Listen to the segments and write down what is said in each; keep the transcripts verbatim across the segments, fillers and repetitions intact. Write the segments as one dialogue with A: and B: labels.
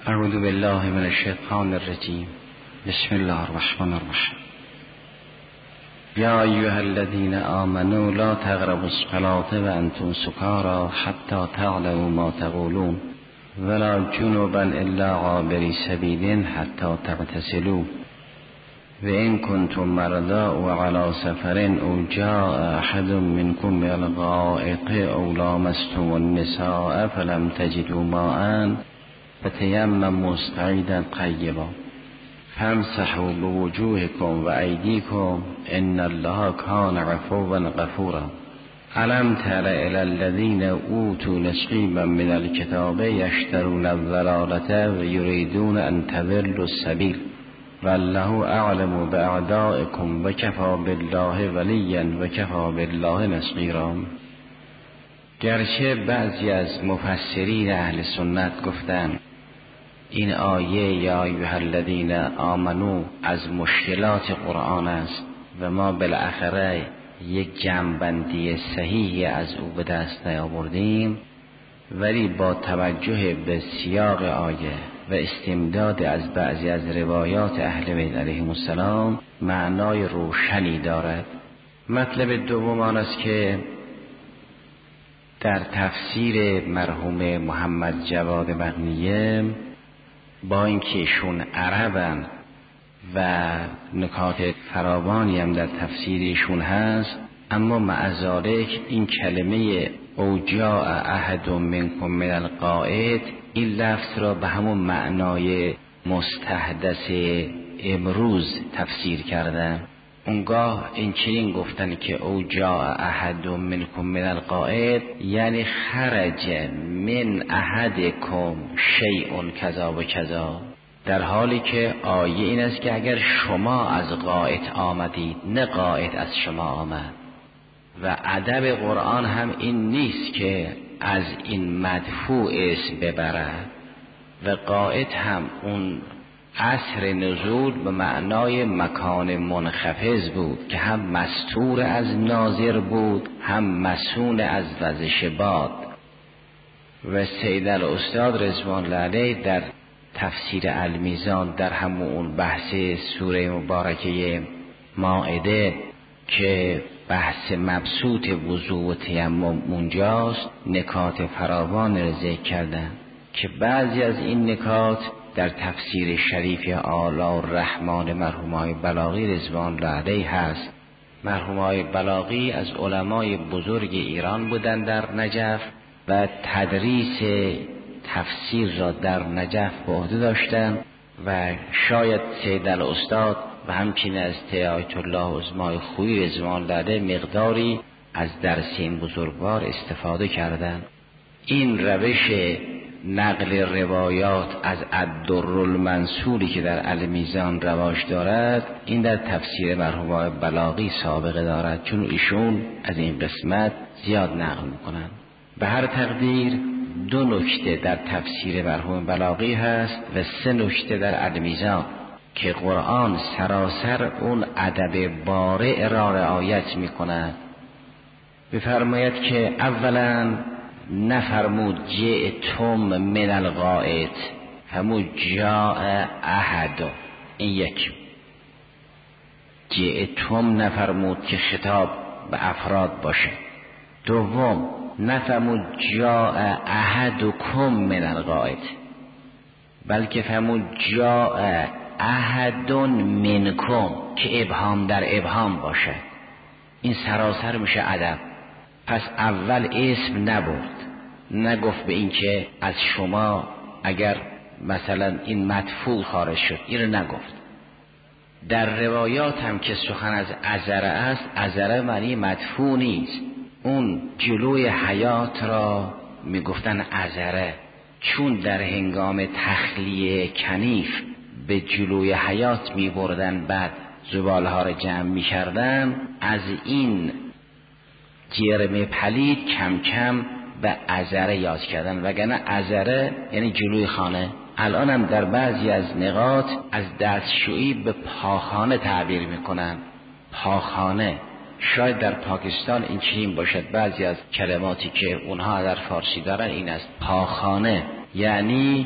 A: اعوذ بالله من الشیطان الرجیم. بسم الله الرحمن الرحیم. یا ایها الذین آمنوا لا تقربوا الصلاة وانتم سکارى حتی تعلموا ما تقولون ولا جنبا الا عابری سبیل حتی تغتسلوا وإن كنتم مرضى وعلى سفر أو جاء أحد منكم من الغائط أو لامستم النساء فلم تجدوا ماء فتيمموا صعيدا طيبا فامسحوا بوجوهكم وأيديكم إن الله كان عفوا غفورا. ألم تر إلى الذين أوتوا نصيبا من الكتاب يشترون الضلالة ويريدون أن تضلوا السبيل والله اعلم باعدائكم وکفی بالله ولیا وکفی بالله نصیرا. گرچه بعضی از مفسرین اهل سنت گفتند این آیه یا ایها الذین آمنو از مشکلات قرآن است و ما بالاخره یک جمع‌بندی صحیحی از او به دست نیاوردیم، ولی با توجه به سیاق آیه و استمداد از بعضی از روایات اهل بیت علیهم السلام معنای روشنی دارد. مطلب دوم آن است که در تفسیر مرحوم محمد جواد مغنیه با اینکه ایشون عربن و نکات فراوانی هم در تفسیرشون هست، اما مع ذلک این کلمه او جاء احد منکم من الغائط این لفظ را به همون معنای مستحدث امروز تفسیر کردن. اونگاه این چنین گفتن که او جاء احد منکم من الغائط یعنی خرج من احدکم شیء کذا و کذا، در حالی که آیه این است که اگر شما از غائط آمدید نه غائط از شما آمد. و ادب قرآن هم این نیست که از این مدفوع اسم ببرد و غائط هم اون عصر نزول به معنای مکان منخفض بود که هم مستور از ناظر بود هم مسون از وزش باد. و سید الاستاد رضوان الله علیه در تفسیر المیزان در همون اون بحث سوره مبارکه مائده که بحث مبسوط وضوء و تیمم اونجاست نکات فراوان را ذکر کردن که بعضی از این نکات در تفسیر شریف اعلی الرحمن مرحوم های بلاغی رضوان الله علیه هست. مرحوم های بلاغی از علمای بزرگ ایران بودند در نجف و تدریس تفسیر را در نجف به عهده داشتند و شاید سید الاستاد و همچنین از آیت الله عظمای خویی رضوان الله علیه مقداری از درس این بزرگوار استفاده کردند. این روش نقل روایات از الدر المنصوری که در المیزان رواج دارد این در تفسیر مرحوم بلاغی سابقه دارد، چون ایشون از این قسمت زیاد نقل میکنند. به هر تقدیر دو نکته در تفسیر مرحوم بلاغی هست و سه نکته در المیزان که قرآن سراسر اون ادب بارع را رعایت میکند. بفرماید که اولا نفرمود جئتم من الغائط، همون جاء احد، این یک. جئتم نفرمود که خطاب به افراد باشه. دوم نفرمود جاء احدکم من الغائط، بلکه فرمود جاء احد منکم که ابهام در ابهام باشه. این سراسر میشه ادب. پس اول اسم نبرد، نگفت به این که از شما اگر مثلا این مدفوع خارج شد، این رو نگفت. در روایات هم که سخن از عذره است، عذره معنی مدفوع نیست، اون جلوی حیات را میگفتن عذره، چون در هنگام تخلیه کنیف به جلوی حیات میبردن بعد زبالها را جمع میکردن، از این جرم پلید کم کم به عذره یاد کردن، وگرنه عذره یعنی جلوی خانه. الان هم در بعضی از نقاط از دستشویی به پاخانه تعبیر میکنن. پاخانه شاید در پاکستان این چنین باشد، بعضی از کلماتی که اونها در فارسی دارن این است. پاخانه یعنی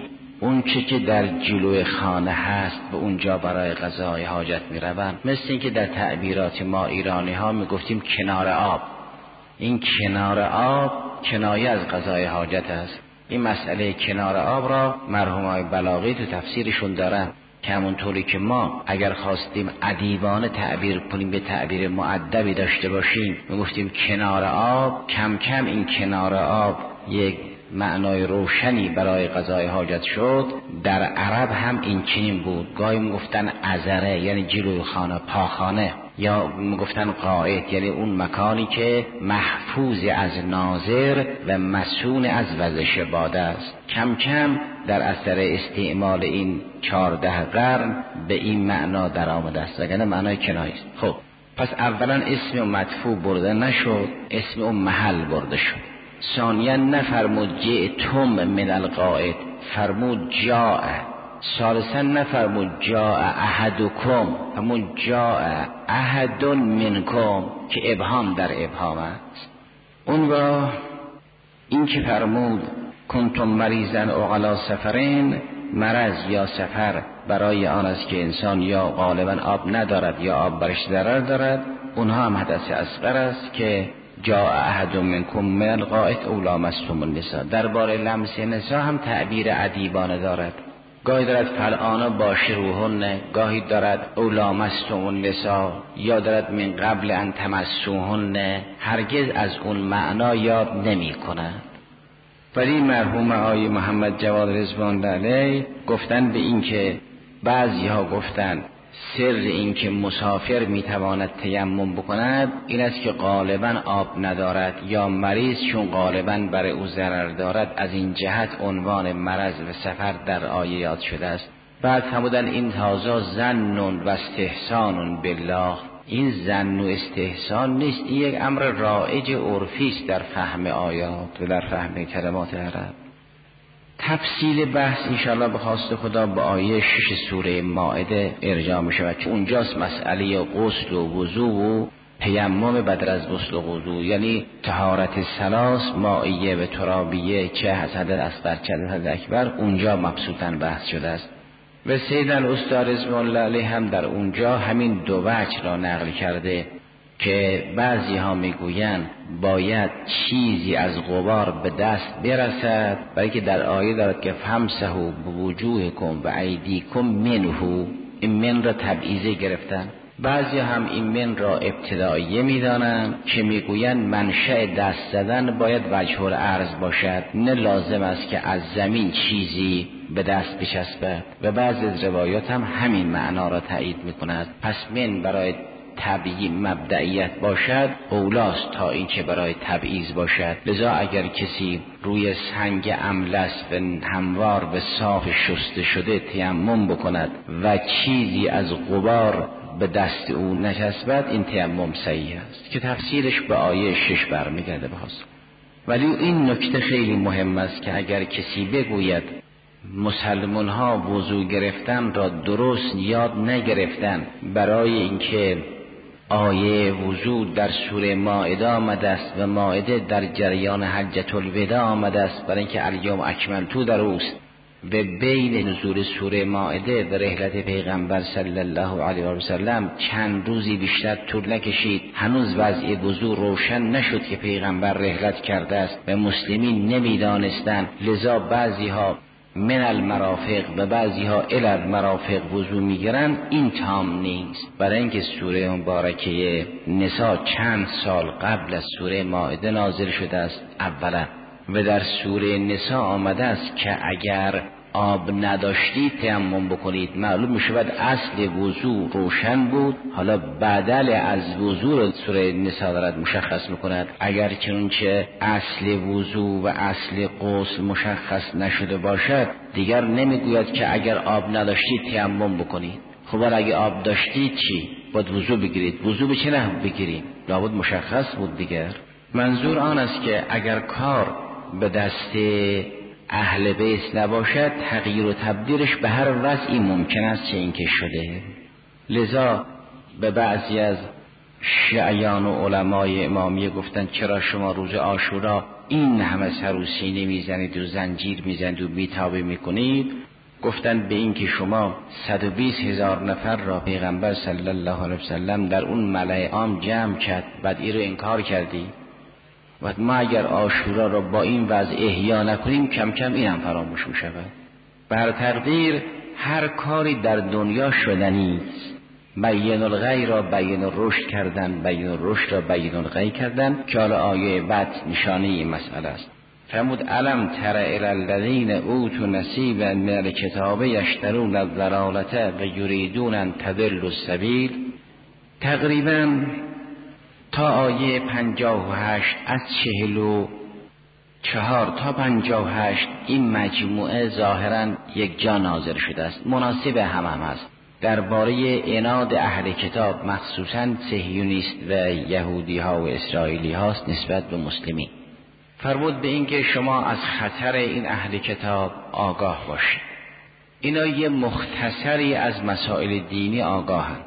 A: اون چه که در جلوی خانه هست به اونجا برای قضای حاجت می روند. مثل این که در تعبیرات ما ایرانی ها می گفتیم کنار آب. این کنار آب کنایه از قضای حاجت است. این مسئله کنار آب را مرحوم های بلاغی تو تفسیرشون دارن که همونطوری که ما اگر خواستیم ادیبانه تعبیر کنیم به تعبیر مؤدبی داشته باشیم می گفتیم کنار آب، کم کم این کنار آب یک معنای روشنی برای قضای حاجت شد. در عرب هم این چنین بود. گاهی میگفتن عذره یعنی جلوی خانه، پاخانه، یا میگفتن قائد یعنی اون مکانی که محفوظ از ناظر و مسون از وزش باده است. کم کم در اثر استعمال این چهارده قرن به این معنا در آمده است، وگرنه معنای کنایه است. خب پس اولا اسم اون مدفوع برده نشد، اسم اون محل برده شد. ثانیا نفرمود جئتم من القائد، فرمود جاء. ثالثا نفرمود جاء احدکم، همون جاء احد منکم که ابهام در ابهام است. اون را این که فرمود کنتم مریضا او علی سفرین، مرض یا سفر برای آن است که انسان یا غالبا آب ندارد یا آب برش ضرر دارد، اونها هم حدث اصغر است که جاء احد منکم من الغائط او لامستم النساء. درباره لمس نساء هم تعبیر ادیبانه دارد. گاهی دارد فالآن باشروهن، گاهی دارد او لامستم النساء، یا دارد من قبل ان تمسوهن. هرگز از اون معنا یاد نمی کند. ولی مرحوم آقای محمد جواد رضوان علیه گفتن به این که بعضی ها گفتن سر این که مسافر میتواند تیمم بکند این است که غالبا آب ندارد یا مریض چون غالبا برای او ضرر دارد، از این جهت عنوان مرض و سفر در آیه یاد شده است. بعد فرمودن این هذا ظن و استحسان بالله. این ظن و استحسان نیست، این یک امر رایج عرفی است در فهم آیات و در فهم کلمات عرب. تفصیل بحث انشاءالله به خواست خدا به آیه شش سوره مائده ارجاع می شود که اونجاست مسئله غسل و وضو و تیمم بدل از غسل و وضو، یعنی طهارت ثلاث مائیه و ترابیه، چه حدث اصغر چه حدث اکبر، اونجا مبسوطاً بحث شده است. و سید الاستاد رضوان الله علیه هم در اونجا همین دو وجه را نقل کرده که بعضی ها میگویند باید چیزی از غبار به دست برسد، برای که در آیه دارد که فمسحوا بوجوهکم و ایدیکم منه، این من را تبعیضه گرفتن. بعضی هم این من را ابتداییه میدانند که میگویند منشأ دست زدن باید وجه الارض باشد، نه لازم است که از زمین چیزی به دست بچسبد. و بعضی از روایات هم همین معنا را تایید میکند. پس من برای تبیین مبدئیت باشد اولاست تا این که برای تبعیض باشد. لذا اگر کسی روی سنگ املس و هموار و صاف شسته شده تیمم بکند و چیزی از غبار به دست او نچسبد، این تیمم صحیح است که تفسیرش به آیه شش برمیگرده بخواست. ولی این نکته خیلی مهم است که اگر کسی بگوید مسلمان ها وضو گرفتن را درست یاد نگرفتن برای اینکه آیه وضو در سوره مائده آمده است و مائده در جریان حجة الوداع آمده است، برای اینکه الیوم اکملت در اوست و بین نزول سوره مائده و رحلت پیغمبر صلی الله علیه و سلم چند روزی بیشتر طول نکشید، هنوز وضع وضو روشن نشد که پیغمبر رحلت کرده است و مسلمین نمیدانستند. لذا بعضی ها من المرافق و بعضی ها الی المرافق وضو میگیرن. این تام نیست، برای اینکه سوره مبارکه نساء چند سال قبل از سوره مائده نازل شده است اولا، و در سوره نساء آمده است که اگر آب نداشتید تیمم بکنید. معلوم میشود اصل وضو روشن بود، حالا بدل از وضو سوره نساء دارد مشخص میکند. اگر چنانچه اصل وضو و اصل غسل مشخص نشده باشد دیگر نمیگوید که اگر آب نداشتید تیمم بکنید. خب اگه آب داشتید چی؟ باید وضو بگیرید. وضو به چه نحو بگیرید؟ لابد مشخص بود دیگر. منظور آن است که اگر کار به دست اهل بیت نباشد تغییر و تبدیلش به هر وضعی ممکن است چه اینکه شده. لذا به بعضی از شیعیان و علمای امامیه گفتن چرا شما روز عاشورا این همه سر و سینه میزنید و زنجیر میزنید و بیتابی میکنید؟ گفتن به این که شما صد و بیست هزار نفر را پیغمبر صلی الله علیه وسلم در اون ملأ عام جمع کرد، بعد این رو انکار کردی و ما اگر عاشورا را با این وضع احیا نکنیم کم کم این هم فراموش می شود. بر تقدیر هر کاری در دنیا شدنی است. بیان الغی را بیان الرشد کردن، بیان الرشد را بیان الغی کردن که حالا آیه بعد نشانه این مسئله است. فرمود الم تر الی الذین اوتوا نصیبا من الکتاب یشترون الضلالة و یریدون ان تضلوا السبیل. تقریبا تا آیه پنجاه و هشت از چهل و چهار تا پنجاه و هشت این مجموعه ظاهرا یک جا نازل شده است، مناسب هم هم است. درباره عناد اهل کتاب مخصوصا صهیونیست و یهودی ها و اسرائیلی هاست نسبت به مسلمین. فرمود به این که شما از خطر این اهل کتاب آگاه باشید. اینا یه مختصری از مسائل دینی آگاهند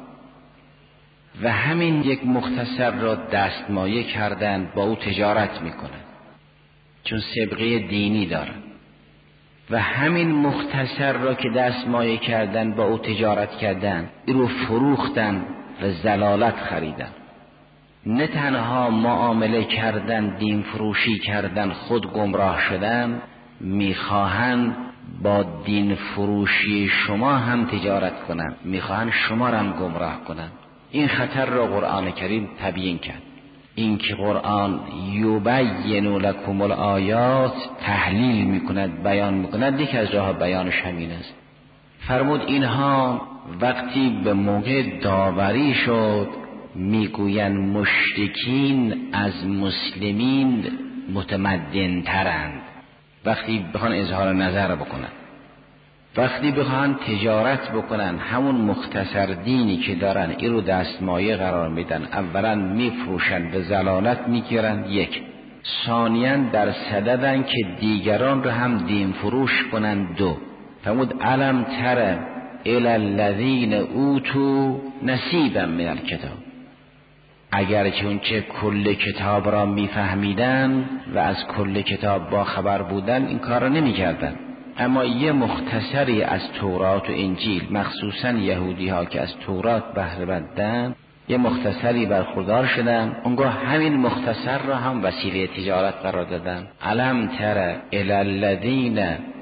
A: و همین یک مختصر را دستمایه کردن، با او تجارت میکنن چون سابقه دینی دارن و همین مختصر را که دستمایه کردن با او تجارت کردن، این رو فروختن و ضلالت خریدن. نه تنها معامله کردن، دین فروشی کردن، خود گمراه شدن، میخواهن با دین فروشی شما هم تجارت کنن، میخواهن شما را هم گمراه کنن. این خطر را قرآن کریم تبیین کرد. این که قرآن یبین لکم الآیات تحلیل میکند، بیان میکند، یک از راه بیانش همین است. فرمود اینها وقتی به موقع داوری شد میگویند مشرکین از مسلمین متمدن ترند. وقتی بخوان اظهار نظر بکنن، وقتی بخوان تجارت بکنن، همون مختصر دینی که دارن این رو دستمایه قرار میدن، اولا میفروشن، به ضلالت میگیرن، یک. ثانیاً در صددن که دیگران رو هم دین فروش کنن، دو. فرمود الم تر الی الذین اوتوا نصیبا من الکتاب. اگر که اونچه کل کتاب را میفهمیدن و از کل کتاب با خبر بودن این کار را نمیکردن، اما یه مختصری از تورات و انجیل، مخصوصا یهودی ها که از تورات بهره بردن، یه مختصری برخوردار شدن، اونگاه همین مختصر را هم وسیله تجارت قرار دادن. الم تر الی الذین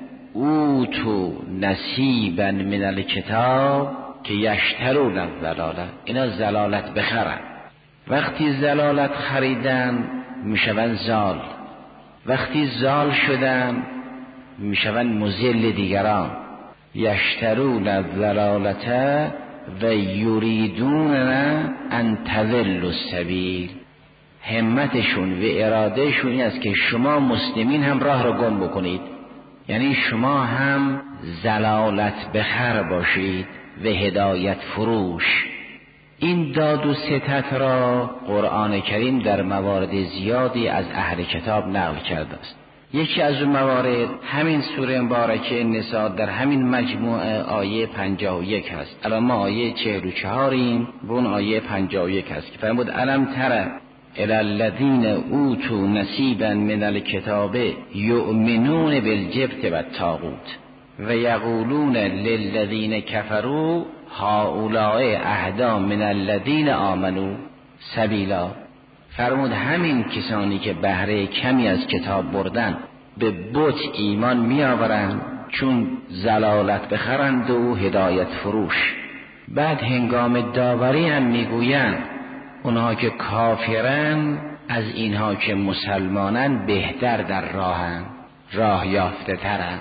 A: اوتوا نصیبا من الکتاب که یشترون الضلاله، اینا ضلالت بخرن. وقتی ضلالت خریدن میشون زال، وقتی زال شدن میشون مذل دیگران. یشترون الضلالة و یریدون ان تضلوا السبیل. همتشون و ارادهشون این است که شما مسلمین هم راه را گم بکنید، یعنی شما هم ضلالت بخر باشید و هدایت فروش. این داد و ستت را قرآن کریم در موارد زیادی از اهل کتاب نقل کرده است. یکی از اون موارد همین سوره مبارکه نساء در همین مجموعه آیه پنجاه و یک هست. الان ما آیه چهل و چهاریم، اون آیه پنجاه و یک هست که فرمود الم تر الی الذین اوتوا نصیبا من الکتاب یؤمنون بالجبت و الطاغوت و یقولون للذین کفروا هؤلاء اهدی من الذین آمنوا سبیلا. فرمود همین کسانی که بهره کمی از کتاب بردن به بت ایمان می آورند چون ضلالت بخرند و هدایت فروش. بعد هنگام داوری هم می گویند اونها که کافرن از اینها که مسلمانن بهتر در راهن، راه یافته ترن،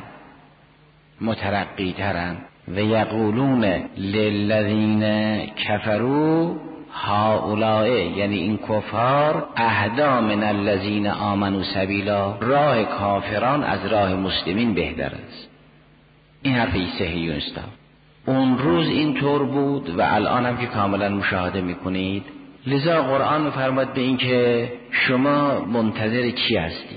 A: مترقی ترن. و یقولون للذین کفروا هؤلاء، یعنی این کفار، اهدا من الذین آمنوا سبیلا، راه کافران از راه مسلمین بهتر است. این حرفی صحیح است. اون روز این طور بود و الان هم که کاملا مشاهده میکنید. لذا قرآن میفرماد به این که شما منتظر چی هستید؟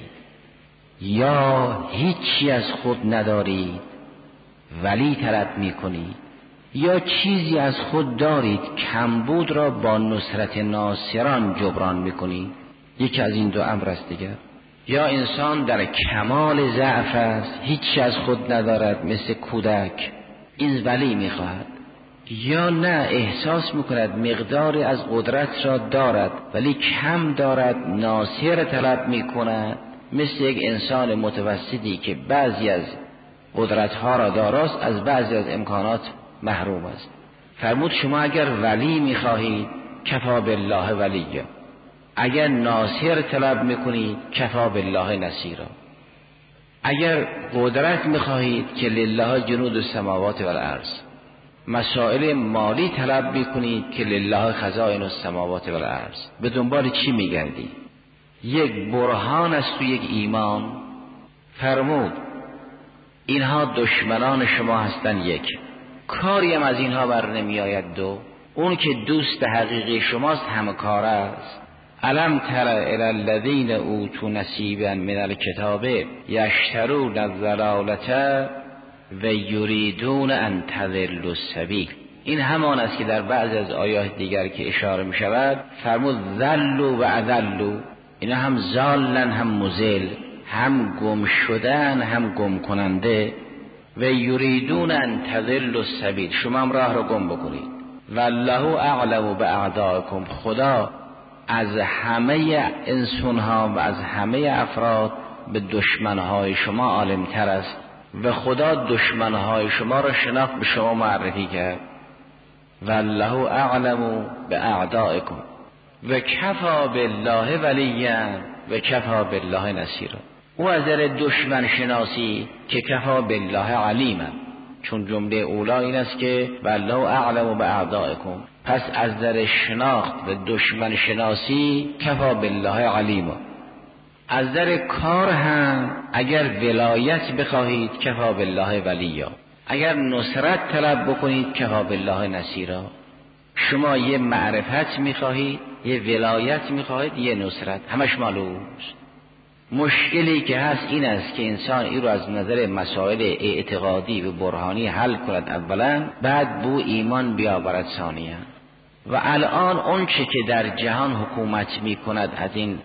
A: یا هیچی از خود ندارید ولی طلب میکنید، یا چیزی از خود دارید کمبود را با نصرت ناصران جبران میکنید. یکی از این دو امر است دیگر. یا انسان در کمال ضعف است، هیچ از خود ندارد مثل کودک، این ولی میخواهد. یا نه احساس میکند مقداری از قدرت را دارد ولی کم دارد، ناصر طلب میکند، مثل یک انسان متوسطی که بعضی از قدرتها را داراست، از بعضی از امکانات محروم است. فرمود شما اگر ولی میخواهید کفا بالله ولیه، اگر ناصر طلب میکنید کفا بالله نصیرا، اگر قدرت میخواهید که لله جنود السماوات والارض، مسائل مالی طلب میکنید که لله خزائن السماوات والارض، به دنبال چی میگردید؟ یک برهان است و یک ایمان. فرمود اینها دشمنان شما هستند، یک کاری هم از اینها بر نمی آید، دو اون که دوست حقیقی شماست همکار است. الم تر الی الذین اوتوا نصیبا من الکتاب یشترون الضلالة و یریدون ان تضلوا السبیل. این همان است که در بعض از آیات دیگر که اشاره می شود فرمود ذلوا و اذلوا، اینا هم ضالن هم مضل، هم گم شدن هم گم کننده. و یریدون ان تضلوا السبیل، شما هم راه رو گم بکنید. والله اعلم باعدائکم، خدا از همه انسانها و از همه افراد به دشمنهای شما عالمتر است و خدا دشمنهای شما را شناخت به شما معرفی کرد. والله اعلم باعدائکم و کفا بالله ولیا و کفا بالله نصیرا. او از در دشمن شناسی که کفا بالله علیما، چون جمله اولا این است که والله اعلم باعدائکم، پس از در شناخت و دشمن شناسی کفا بالله علیما. از در کار هم اگر ولایت بخواهید کفا بالله ولیا، اگر نصرت طلب بکنید کفا بالله نصیرا. شما یه معرفت میخواهید، یه ولایت میخواهید، یه نصرت، همش معلوم است. مشکلی که هست این است که انسان این رو از نظر مسائل اعتقادی و برهانی حل کند اولا، بعد بو ایمان بیاورد ثانیا. و الان اون چه که در جهان حکومت می کند از این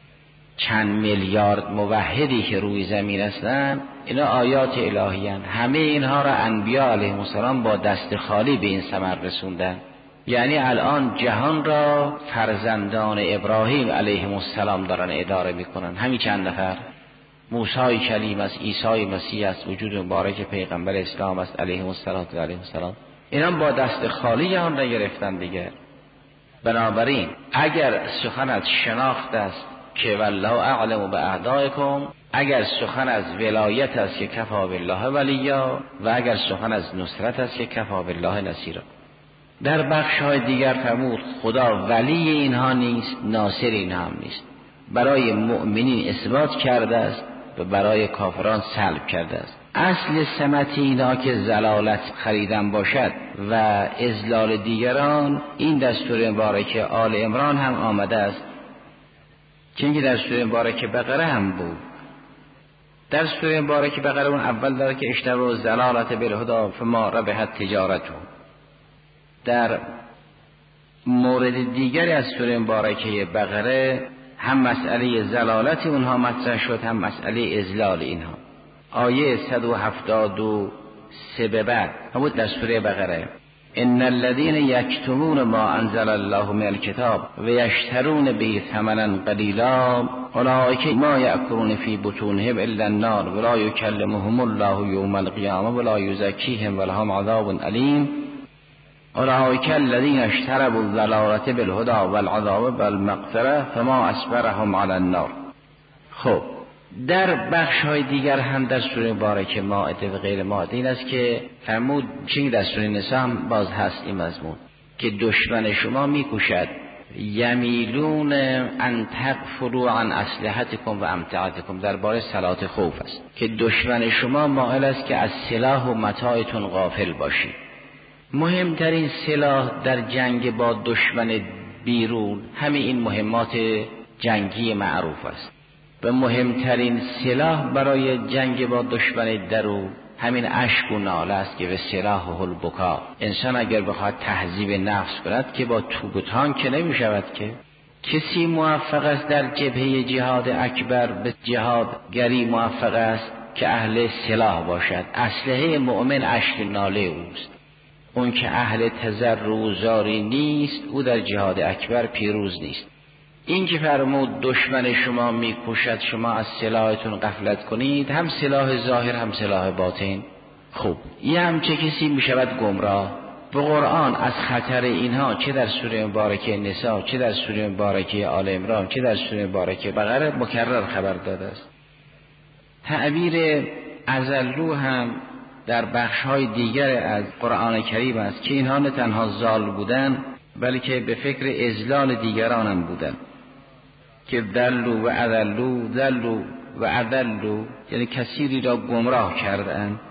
A: چند میلیارد موحدی که روی زمین هستند، اینا آیات الهی هستند. همه اینها را انبیا علیهم السلام با دست خالی به این ثمر رسوندن. یعنی الان جهان را فرزندان ابراهیم علیهم السلام دارن اداره میکنن، همین چند نفر. موسی کلیم است، عیسی مسیح است، وجود مبارک پیغمبر اسلام است علیهم السلام. اینا با دست خالی جهان را گرفتن دیگه. بنابراین اگر سخن از شناخت است که والله اعلم باعدائکم، اگر سخن از ولایت است که کفا بالله ولیا، و اگر سخن از نصرت است که کفا بالله نصیرا. در بخش های دیگر فرمود خدا ولی اینها نیست، ناصر اینها هم نیست. برای مؤمنین اثبات کرده است و برای کافران سلب کرده است. اصل سمت اینا که زلالت خریدن باشد و اضلال دیگران، این دستور مبارک آل عمران هم آمده است، که اینکه دستور مبارک بقره هم بود. دستور مبارک بقره اون اول داره که اشتروا زلالت بالهدی فما ربحت تجارتهم. در مورد دیگری از سوره مبارکه بقره هم مسئله زلالت اونها مطرح شد، هم مسئله اضلال اینها. آیه صد و هفتاد و سه به بعد همون در سوره بقره ان الذين يكتمون ما انزل الله من الكتاب ويشترون به ثمنا قليلا اولئك ما يأكلون في بطونهم الا النار ولا يكلمهم الله يوم القيامه ولا يزكيهم ولهم عذاب اليم اولئک الذین اشتروا الضلالة بالهدى والعذاب بالمغفرة فما اصبرهم على النار. خب در بخش های دیگر هم در سوره مبارکه مائده و غیر مائده این است که فرمود، چه در سوره نساء هم باز هست این مضمون که دشمن شما میکوشد یمیلون ان تغفلوا عن اسلحتکم و امتعتکم، درباره صلات خوف است که دشمن شما مائل است که از سلاح و متاعتون غافل باشید. مهمترین سلاح در جنگ با دشمن بیرون همین این مهمات جنگی معروف است و مهمترین سلاح برای جنگ با دشمن درون همین اشک و ناله است که به سلاح البکا. انسان اگر بخواد تهذیب نفس کند که با توپ و تانک که نمی شود که کسی موفق است در جبهه جهاد اکبر به جهاد گری موفق است که اهل سلاح باشد. اسلحه مؤمن اشک ناله اوست. اون که اهل تضرع و زاری نیست او در جهاد اکبر پیروز نیست. این که فرمود دشمن شما میکوشد شما از سلاحتون غفلت کنید، هم سلاح ظاهر هم سلاح باطن. خوب یه همچه کسی میشود گمراه. به قرآن از خطر اینها چه در سوره مبارکه نساء، چه در سوره مبارکه آل عمران، چه در سوره مبارکه بقره مکرر خبر داده است. تعبیر اضلوا هم در بخش‌های دیگر از قرآن کریم است که اینها نه تنها ضال بودند بلکه به فکر اضلال دیگران هم بودند که ضلوا و اضلوا، ضلوا و اضلوا، یعنی کثیری را گمراه کردند.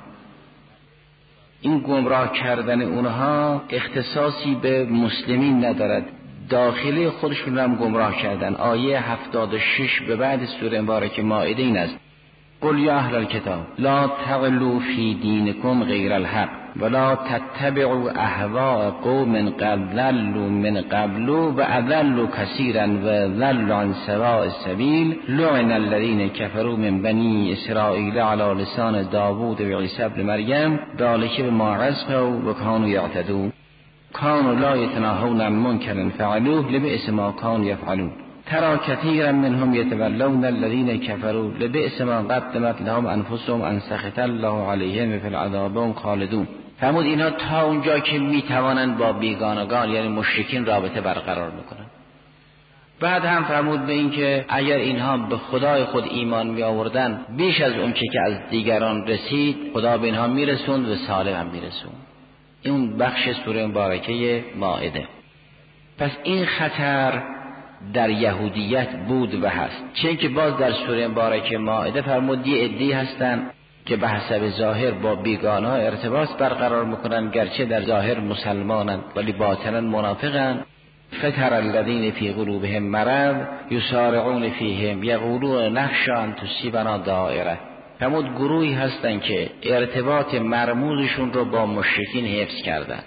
A: این گمراه کردن اونها اختصاصی به مسلمین ندارد، داخلی خودشون هم گمراه کردن. آیه هفتاد و شش به بعد سوره مبارکه مائده این است: قل یا اهل الکتاب لا تغلوا فی دینکم غیر الحق ولا تتبعوا اهواء قوم قد ضلوا من قبل و اضلوا کثیرا و ضلوا عن سواء السبیل لعن الذین کفروا من بنی اسرائیل علی لسان داوود و عیسی ابن مریم ذلک بما عصوا و کانوا یعتدون کانوا لا یتناهون عن منکر فعلوه لبئس ما کانوا یفعلون ترى كثيرا منهم يتولون الذين كفروا لبئس ما قدمت لهم انفسهم ان سخط الله عليهم في العذاب هم خالدون. فرمود اینها تا اونجا که میتوانند با بیگانگان یعنی مشرکین رابطه برقرار میکنند. بعد هم فرمود به این که اگر اینها به خدای خود ایمان می آوردن بیش از اون که از دیگران رسید خدا به اینها میرسوند و سالم هم میرسوند. این بخش سوره مبارکه مائده. پس این خطر در یهودیت بود و هست، چون که باز در سوره مبارکه مائده فرمود یه عده‌ای هستن که به حسب ظاهر با بیگانه ارتباط برقرار میکنن، گرچه در ظاهر مسلمانند ولی باطنا منافقند. فتر الذین فی قلوبهم مرض یسارعون فیهم یقولون نخشی ان تصیبنا دائره. فرمود گروهی هستن که ارتباط مرموزشون رو با مشرکین حفظ کردن،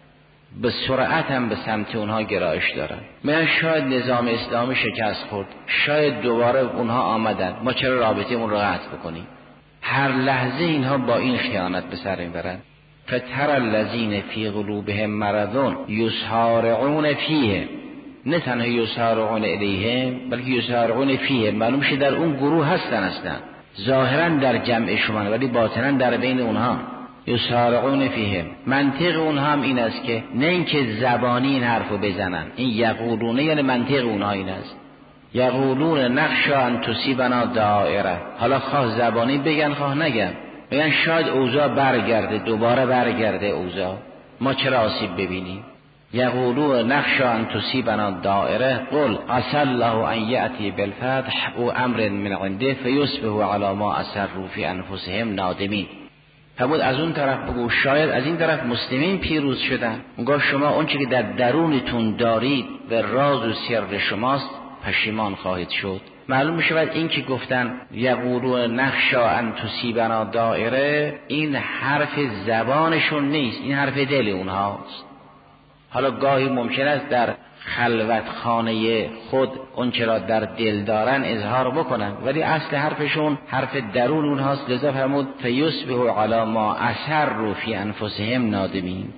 A: به سرعت هم به سمت اونها گرایش دارن. من شاید نظام اسلامی شکست خورد، شاید دوباره اونها آمدن، ما چرا رابطه اون رو قطع بکنیم؟ هر لحظه اینها با این خیانت به سر میبرن. فتر الذین فی قلوبهم مرض یسارعون فیه، نه تنها یسارعون الیهم بلکه یسارعون فیه، معلوم شه در اون گروه هستن هستن ظاهرا در جمع شما ولی باطنا در بین اونها. یسارعون فیهم منطق اونها هم این است که نه اینکه زبانی این حرفو بزنن، این یقولونه یعنی منطق اونها این است یقولون نخشی ان تصیبنا دائره. حالا خواه زبانی بگن خواه نگن، بگن شاید اوضاع برگرده، دوباره برگرده اوضاع، ما چرا آسیب ببینیم. یقولون نخشی ان تصیبنا دائره قل عسى الله ان یأتی بالفتح او امر من عنده فیصبحوا علی ما اسروا فی انفسهم نادمین. فرمود از اون طرف بگو شاید از این طرف مسلمین پیروز شدن، اونگاه شما اون چیزی که در درونتون دارید و راز و سر شماست پشیمان خواهید شد. معلوم میشود این که گفتن یقولون نخشی ان تصیبنا دائره، این حرف زبانشون نیست، این حرف دل اونهاست. حالا گاهی ممکن است در خلوت خانه خود اون چرا در دل دارن اظهار بکنن ولی اصل حرفشون حرف درون اونهاست. لذا فرمود فیصبحوا علی ما اسروا فی انفسهم نادمین.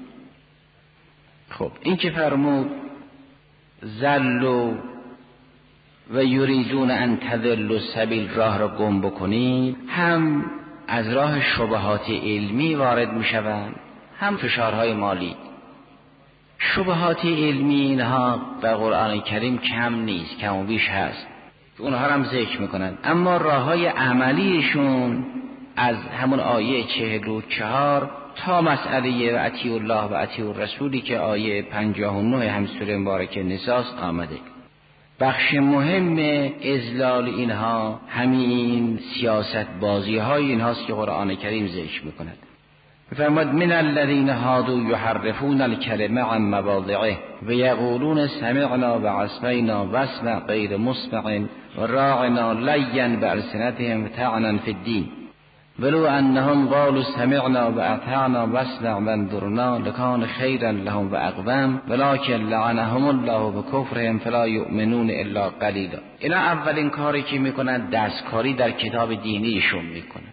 A: خب این که فرمود ضلوا و یریدون ان تضلوا السبیل، راه را گم بکنید، هم از راه شبهات علمی وارد میشوند هم فشارهای مالی. شبهات علمی اینها در قرآن کریم کم نیست، کم و بیش هست، اونها هم ذکر میکنند، اما راههای عملیشون از همون آیه چهل و چهار تا مسئله و اطیعوا الله و اطیعوا الرسولی که آیه پنجاه و نه هم سوره مبارکه نساء آمده. بخش مهم اذلال اینها همین سیاست بازی های اینهاست که قرآن کریم ذکر میکند. فرمود من الذین هادوا یحرفون الکلمه عن مواضعه و یقولون سمعنا و عصینا واسمع غیر مسمع و راعنا لیا بالسنتهم طعنا فی الدین. ولو انهم قالوا سمعنا و اطعنا واسمع وانظرنا لکان خیرا لهم و اقوم ولکن لعنهم الله بکفرهم فلا یؤمنون الا قلیلا. اینا اولین کاری که میکنن دستکاری در کتاب دینیشون میکنن،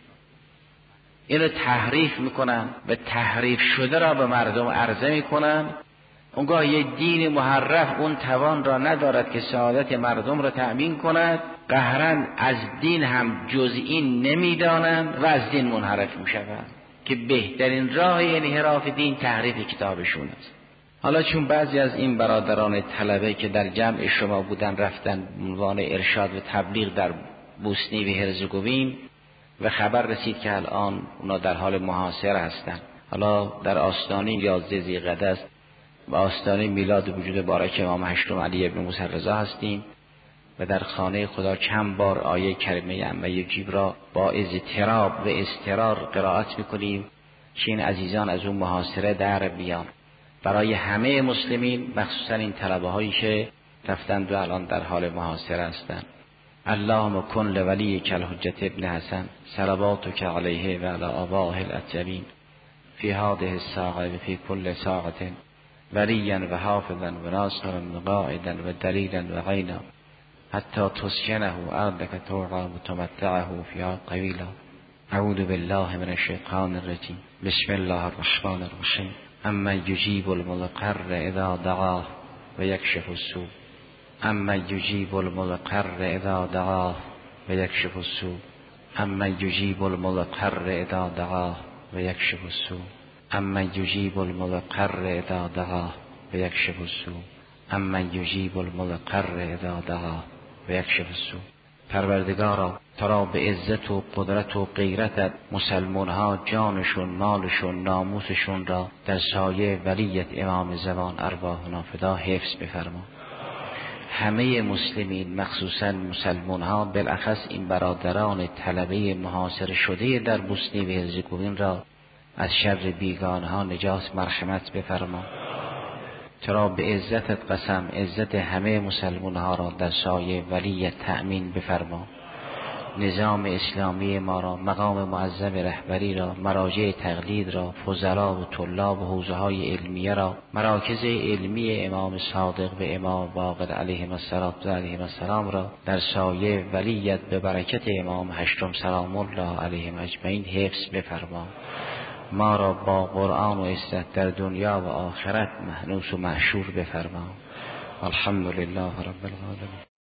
A: اینو تحریف میکنن و تحریف شده را به مردم عرضه میکنن. اونگاه یه دین محرف اون توان را ندارد که سعادت مردم را تأمین کند، قهرن از دین هم جز این نمیدانند و از دین منحرف میشوند که بهترین راه انحراف دین تحریف کتابشون است. حالا چون بعضی از این برادران طلبه که در جمع شما بودن رفتن عنوان ارشاد و تبلیغ در بوسنی و هرزگوین و خبر رسید که الان اونا در حال محاصره هستند. حالا در آستانه یازده ذی‌قعده است و آستانه میلاد وجود بارک امام هشتم علی ابن موسی رضا هستیم و در خانه خدا چند بار آیه کریمه عما یجیب را با اضطراب و اضطرار قرائت میکنیم که این عزیزان از اون محاصره در بیان. برای همه مسلمین، مخصوصا این طلبه هایی که رفتند و الان در حال محاصره هستند. اللهم کن لولیک الحجة ابن حسن صلواتک علیه و علی آبائه الاطهرین فی هذه الساعة و فی کل ساعة ولیا و حافظا و ناصرا و قائدا و دلیلا و عینا حتی تسکنه ارضک طوعا و تمتعه فیها قویلا. اعوذ بالله من الشیطان الرجیم. بسم الله الرحمن الرحیم. اما یجیب المضطر اذا دعاه و یکشف السوء. اما یجیب المضطر اذا دعاه و یکشف السوء. اما یجیب المضطر اذا دعاه و یکشف السوء. اما یجیب المضطر اذا دعاه و یکشف السوء. اما یجیب المضطر اذا دعاه و یکشف السوء. پروردگارا تو را به عزت و قدرت و غیرتت مسلمان ها جانشون، مالشون، ناموسشون را در سایه ولیت امام زمان ارواحنا فدا حفظ بفرما. همه مسلمین مخصوصا مسلمان ها، بالاخص این برادران طلبه محاصره شده در بوسنی و هرزگوین را از شر بیگانه ها نجات مرحمت بفرما. چرا به عزتت قسم عزت همه مسلمان ها را در سایه ولیت تأمین بفرما. نظام اسلامی ما را، مقام معظم رهبری را، مراجع تقلید را، فضلا و طلاب و حوزه های علمیه را، مراکز علمی امام صادق و امام باقر علیهم السلام را در سایه ولیت به برکت امام هشتم سلام الله علیهم اجمعین حفظ بفرما. ما را با قرآن و عزت در دنیا و آخرت مهنوس و محشور بفرما. الحمدلله رب العالمین.